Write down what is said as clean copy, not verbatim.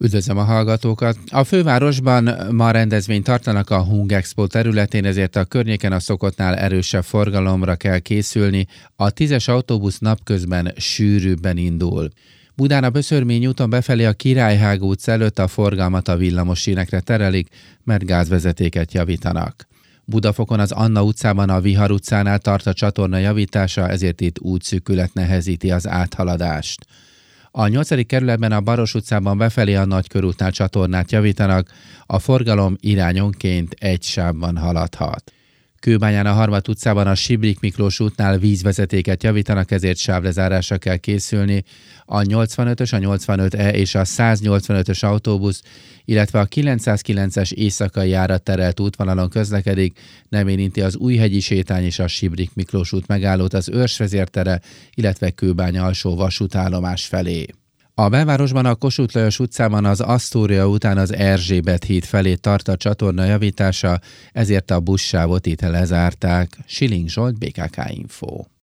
Üdvözlöm a hallgatókat! A fővárosban ma rendezvényt tartanak a Hung Expo területén, ezért a környéken a szokottnál erősebb forgalomra kell készülni. A 10-es autóbusz napközben sűrűbben indul. Budán a Böszörmény úton befelé a Királyhágó utca előtt a forgalmat a villamossínekre terelik, mert gázvezetéket javítanak. Budafokon az Anna utcában a Vihar utcánál tart a csatorna javítása, ezért itt útszűkület nehezíti az áthaladást. A 8. kerületben a Baros utcában befelé a Nagykörútnál csatornát javítanak, a forgalom irányonként egy sávban haladhat. Kőbányán a Harmat utcában a Sibrik Miklós útnál vízvezetéket javítanak, ezért sávlezárásra kell készülni. A 85-ös, a 85E és a 185-ös autóbusz, illetve a 909-es éjszakai járat terelt útvonalon közlekedik, nem érinti az Újhegyi sétány és a Sibrik Miklós út megállót az Őrsvezértere, illetve Kőbánya alsó vasútállomás felé. A belvárosban a Kossuth Lajos utcában az Asztória után az Erzsébet híd felé tart a csatorna javítása, ezért a buszsávot itt lezárták. Siling Zsolt, BKK Info.